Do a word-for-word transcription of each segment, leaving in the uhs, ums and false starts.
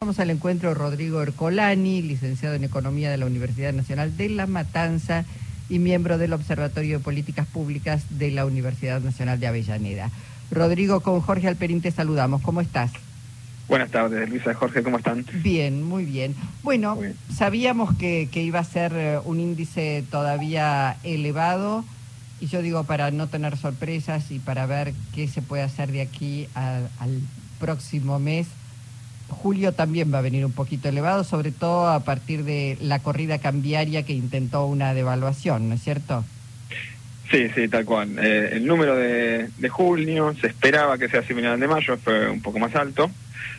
invitamos al encuentro Rodrigo Ercolani, licenciado en Economía de la Universidad Nacional de La Matanza y miembro del Observatorio de Políticas Públicas de la Universidad Nacional de Avellaneda. Rodrigo, con Jorge Alperín te saludamos. ¿Cómo estás? Buenas tardes, Luisa, Jorge, ¿cómo están? Bien, muy bien. Bueno, muy bien. Sabíamos que, que iba a ser un índice todavía elevado, y yo digo, para no tener sorpresas y para ver qué se puede hacer de aquí a, al próximo mes, julio también va a venir un poquito elevado, sobre todo a partir de la corrida cambiaria que intentó una devaluación, ¿no es cierto? Sí, sí, tal cual. Eh, el número de, de junio se esperaba que sea similar al de mayo, fue un poco más alto.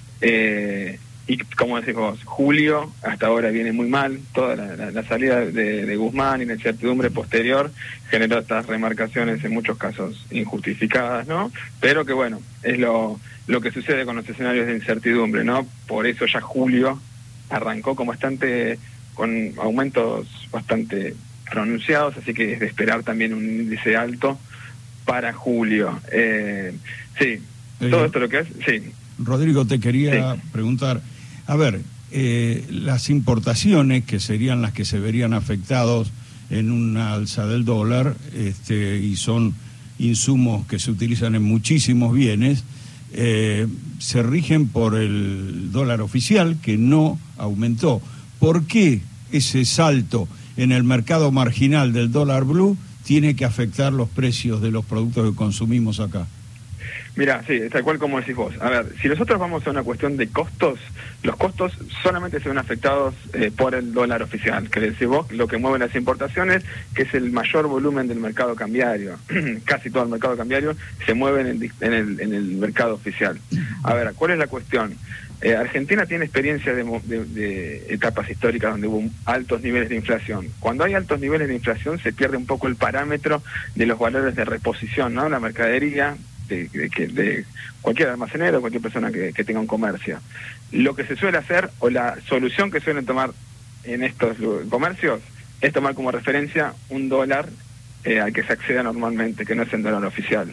Eh, y como decís vos, julio hasta ahora viene muy mal. Toda la, la, la salida de, de Guzmán y la incertidumbre posterior generó estas remarcaciones en muchos casos injustificadas, ¿no? Pero que bueno, es lo, lo que sucede con los escenarios de incertidumbre, ¿no? Por eso ya julio arrancó con bastante, con aumentos bastante pronunciados, así que es de esperar también un índice alto para julio. Eh, sí, eh, todo esto lo que es, sí. Rodrigo, te quería sí. preguntar, a ver, eh, las importaciones, que serían las que se verían afectados en una alza del dólar, este, y son insumos que se utilizan en muchísimos bienes, eh, se rigen por el dólar oficial, que no aumentó. ¿Por qué ese salto en el mercado marginal del dólar blue tiene que afectar los precios de los productos que consumimos acá? Mira, sí, tal cual como decís vos. A ver, si nosotros vamos a una cuestión de costos, los costos solamente se ven afectados eh, por el dólar oficial, que decís vos, lo que mueve las importaciones, que es el mayor volumen del mercado cambiario. Casi todo el mercado cambiario se mueve en el, en el, en el mercado oficial. A ver, ¿cuál es la cuestión? Eh, Argentina tiene experiencia de, de, de etapas históricas donde hubo altos niveles de inflación. Cuando hay altos niveles de inflación se pierde un poco el parámetro de los valores de reposición, ¿no? La mercadería de, de, de, de cualquier almacenero, cualquier persona que, que tenga un comercio. Lo que se suele hacer, o la solución que suelen tomar en estos comercios, es tomar como referencia un dólar eh, al que se acceda normalmente, que no es el dólar oficial.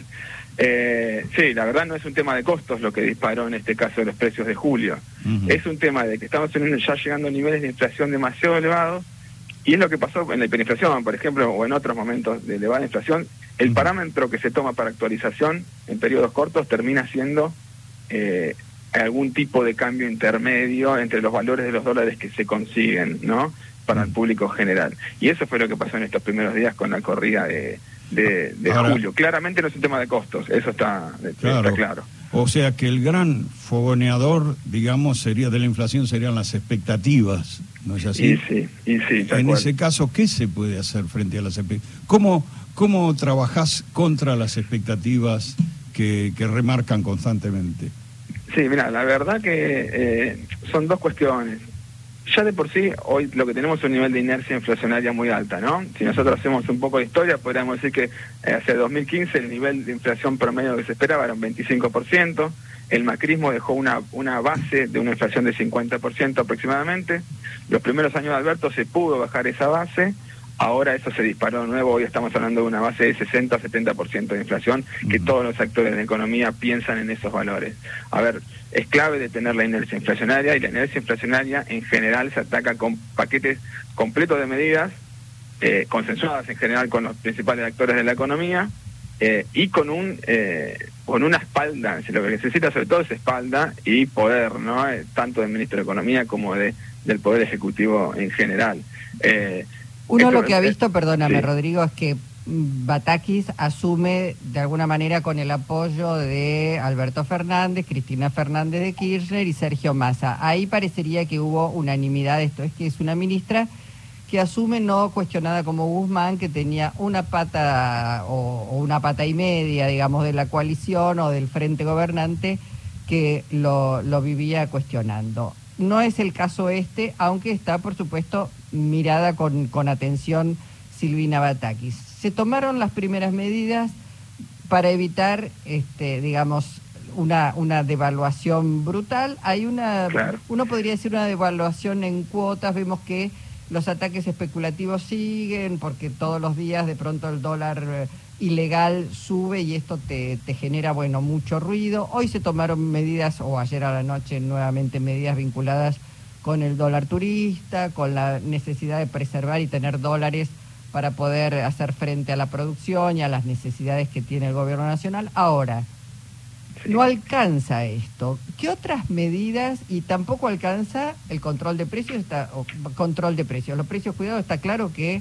Eh, sí, la verdad no es un tema de costos lo que disparó en este caso de los precios de julio. Uh-huh. Es un tema de que estamos teniendo ya llegando a niveles de inflación demasiado elevados, y es lo que pasó en la hiperinflación, por ejemplo, o en otros momentos de elevada inflación. El uh-huh. parámetro que se toma para actualización en periodos cortos termina siendo eh, algún tipo de cambio intermedio entre los valores de los dólares que se consiguen, ¿no? Para uh-huh. el público general. Y eso fue lo que pasó en estos primeros días con la corrida de de, de Ahora, julio. Claramente no es un tema de costos, eso está claro. está claro. O sea que el gran fogoneador, digamos, sería de la inflación serían las expectativas, ¿no es así? Y sí, y sí. En cual. ese caso, ¿qué se puede hacer frente a las expectativas? ¿Cómo, cómo trabajás contra las expectativas que, que remarcan constantemente? Sí, mira, la verdad que eh, son dos cuestiones. Ya de por sí, hoy lo que tenemos es un nivel de inercia inflacionaria muy alta, ¿no? Si nosotros hacemos un poco de historia, podríamos decir que eh, hacia dos mil quince el nivel de inflación promedio que se esperaba era un veinticinco por ciento, el macrismo dejó una, una base de una inflación de cincuenta por ciento aproximadamente, los primeros años de Alberto se pudo bajar esa base, ahora eso se disparó de nuevo, hoy estamos hablando de una base de sesenta a setenta por ciento de inflación, que todos los actores de la economía piensan en esos valores. A ver, es clave detener la inercia inflacionaria, y la inercia inflacionaria en general se ataca con paquetes completos de medidas, eh, consensuadas en general con los principales actores de la economía, eh, y con un eh, con una espalda, lo que necesita sobre todo es espalda y poder, ¿no? Eh, tanto del ministro de Economía como de del Poder Ejecutivo en general. Eh, Uno lo que ha visto, perdóname sí. Rodrigo, es que Batakis asume de alguna manera con el apoyo de Alberto Fernández, Cristina Fernández de Kirchner y Sergio Massa. Ahí parecería que hubo unanimidad. Esto es que es una ministra que asume, no cuestionada como Guzmán, que tenía una pata o, o una pata y media, digamos, de la coalición o del frente gobernante, que lo, lo vivía cuestionando. No es el caso este, aunque está, por supuesto, mirada con, con atención Silvina Batakis. Se tomaron las primeras medidas para evitar, este, digamos, una, una devaluación brutal. Hay una, claro. uno podría decir una devaluación en cuotas. Vemos que los ataques especulativos siguen, porque todos los días de pronto el dólar ilegal sube y esto te, te genera, bueno, mucho ruido. Hoy se tomaron medidas, o ayer a la noche nuevamente medidas vinculadas con el dólar turista, con la necesidad de preservar y tener dólares para poder hacer frente a la producción y a las necesidades que tiene el gobierno nacional. Ahora, sí, no alcanza esto. ¿Qué otras medidas? Y tampoco alcanza el control de precios, está, o, control de precios. Los precios, cuidado, está claro que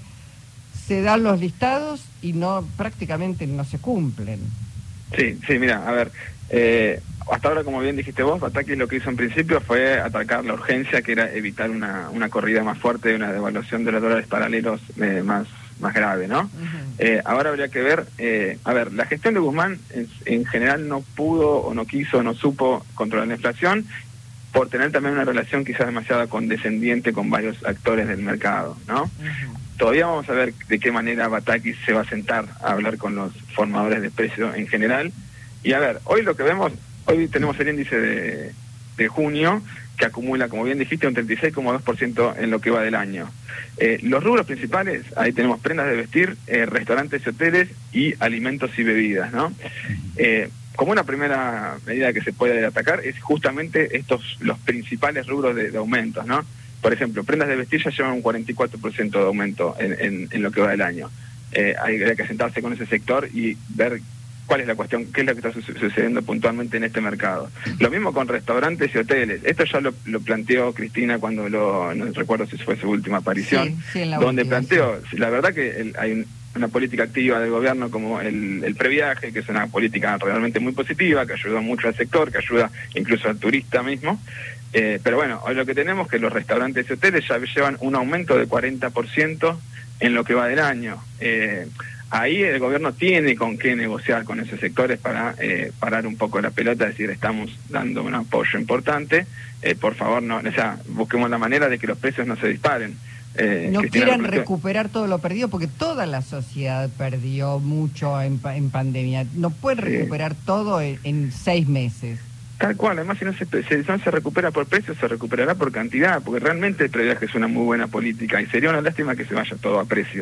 se dan los listados y no prácticamente no se cumplen. Sí, sí, mira, a ver, eh, hasta ahora, como bien dijiste vos, Batakis lo que hizo en principio fue atacar la urgencia, que era evitar una, una corrida más fuerte, una devaluación de los dólares paralelos eh, más, más grave, ¿no? Uh-huh. eh, ahora habría que ver, eh, a ver, la gestión de Guzmán en, en general no pudo o no quiso o no supo controlar la inflación por tener también una relación quizás demasiado condescendiente con varios actores del mercado, ¿no? Uh-huh. Todavía vamos a ver de qué manera Batakis se va a sentar a hablar con los formadores de precios en general. Y a ver, hoy lo que vemos, hoy tenemos el índice de, de junio, que acumula, como bien dijiste, un treinta y seis coma dos por ciento en lo que va del año. Eh, los rubros principales, ahí tenemos prendas de vestir, eh, restaurantes y hoteles y alimentos y bebidas, ¿no? Eh, como una primera medida que se puede atacar es justamente estos, los principales rubros de, de aumentos, ¿no? Por ejemplo, prendas de vestir ya llevan un cuarenta y cuatro por ciento de aumento en, en, en lo que va del año. Eh, hay, hay que sentarse con ese sector y ver cuál es la cuestión, qué es lo que está su sucediendo puntualmente en este mercado. Lo mismo con restaurantes y hoteles. Esto ya lo, lo planteó Cristina cuando lo, no recuerdo si fue su última aparición, sí, sí, donde última, planteó, sí. La verdad que el, hay un, una política activa del gobierno como el, el previaje, que es una política realmente muy positiva, que ayudó mucho al sector, que ayuda incluso al turista mismo. Eh, pero bueno, hoy lo que tenemos es que los restaurantes y hoteles ya llevan un aumento de cuarenta por ciento en lo que va del año. Eh, ahí el gobierno tiene con qué negociar con esos sectores para eh, parar un poco la pelota, decir, estamos dando un apoyo importante, eh, por favor, no, o sea, busquemos la manera de que los precios no se disparen. Eh, no quieran recuperar todo lo perdido, porque toda la sociedad perdió mucho en, en pandemia. No pueden recuperar sí. todo en, en seis meses. Tal cual, además si no se, si no se recupera por precio, se recuperará por cantidad, porque realmente el previaje es una muy buena política y sería una lástima que se vaya todo a precio.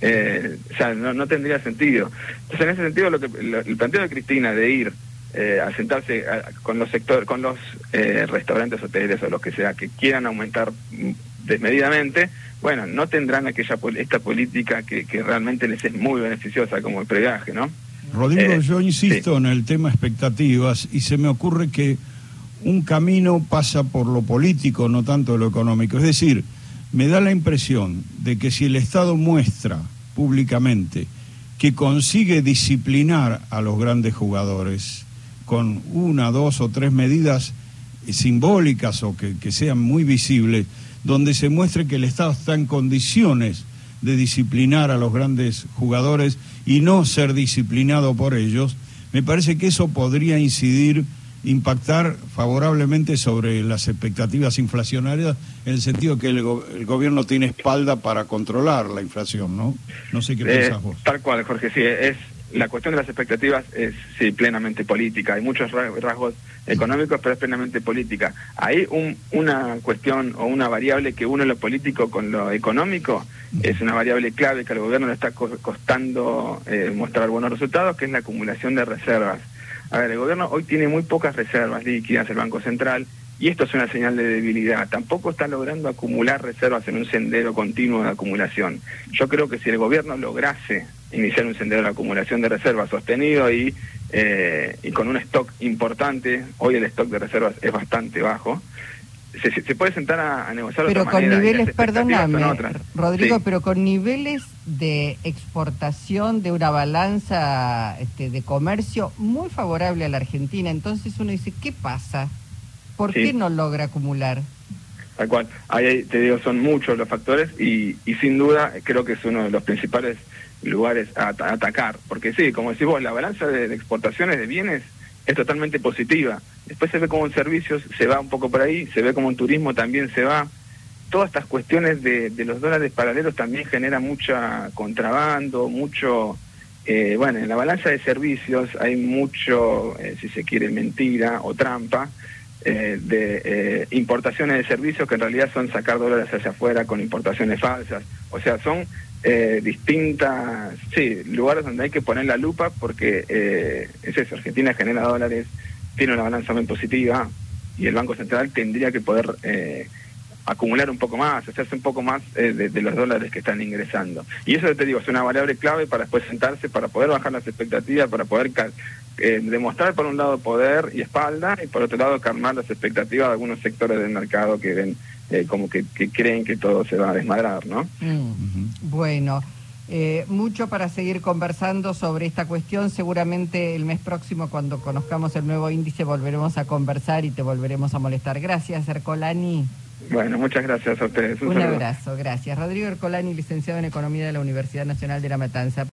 Eh, o sea, no, no tendría sentido. Entonces, en ese sentido, lo que lo, el planteo de Cristina de ir eh, a sentarse a, con los sectores, con los eh, restaurantes, hoteles o los que sea, que quieran aumentar desmedidamente, bueno, no tendrán aquella esta política que, que realmente les es muy beneficiosa como el previaje, ¿no? Rodrigo, eh, yo insisto sí. en el tema expectativas y se me ocurre que un camino pasa por lo político, no tanto lo económico. Es decir, me da la impresión de que si el Estado muestra públicamente que consigue disciplinar a los grandes jugadores con una, dos o tres medidas simbólicas o que, que sean muy visibles, donde se muestre que el Estado está en condiciones de disciplinar a los grandes jugadores y no ser disciplinado por ellos, me parece que eso podría incidir, impactar favorablemente sobre las expectativas inflacionarias, en el sentido que el, go el gobierno tiene espalda para controlar la inflación, ¿no? No sé qué eh, pensás vos. Tal cual, Jorge, sí, es la cuestión de las expectativas es sí, plenamente política. Hay muchos rasgos económicos, pero es plenamente política. Hay un, una cuestión o una variable que une lo político con lo económico, es una variable clave que al gobierno le está costando eh, mostrar buenos resultados, que es la acumulación de reservas. A ver, el gobierno hoy tiene muy pocas reservas líquidas, el Banco Central, y esto es una señal de debilidad. Tampoco está logrando acumular reservas en un sendero continuo de acumulación. Yo creo que si el gobierno lograse iniciar un sendero de acumulación de reservas sostenido y, eh, y con un stock importante, hoy el stock de reservas es bastante bajo, se, se puede sentar a, a negociar pero de otra con manera. Niveles, perdóname, Rodrigo, sí. pero con niveles de exportación de una balanza este, de comercio muy favorable a la Argentina. Entonces uno dice, ¿qué pasa? ¿Por sí. qué no logra acumular? Tal cual. Ahí te digo, son muchos los factores y, y sin duda creo que es uno de los principales lugares a, a atacar. Porque sí, como decís vos, la balanza de, de exportaciones de bienes es totalmente positiva. Después se ve como en servicios se va un poco por ahí, se ve como en turismo también se va. Todas estas cuestiones de, de los dólares paralelos también generan mucha contrabando, mucho... Eh, bueno, en la balanza de servicios hay mucho, eh, si se quiere, mentira o trampa. eh, de eh, importaciones de servicios que en realidad son sacar dólares hacia afuera con importaciones falsas. O sea, son eh, distintas, sí, lugares donde hay que poner la lupa porque eh, es eso, Argentina genera dólares, tiene una balanza muy positiva y el Banco Central tendría que poder eh, acumular un poco más, hacerse un poco más eh, de, de los dólares que están ingresando. Y eso, te digo, es una variable clave para después sentarse, para poder bajar las expectativas, para poder eh, demostrar por un lado poder y espalda, y por otro lado calmar las expectativas de algunos sectores del mercado que ven eh, como que, que creen que todo se va a desmadrar, ¿no? Mm. Uh-huh. Bueno, eh, mucho para seguir conversando sobre esta cuestión. Seguramente el mes próximo, cuando conozcamos el nuevo índice, volveremos a conversar y te volveremos a molestar. Gracias, Ercolani. Bueno, muchas gracias a ustedes. Un, Un abrazo, gracias. Rodrigo Ercolani, licenciado en Economía de la Universidad Nacional de La Matanza.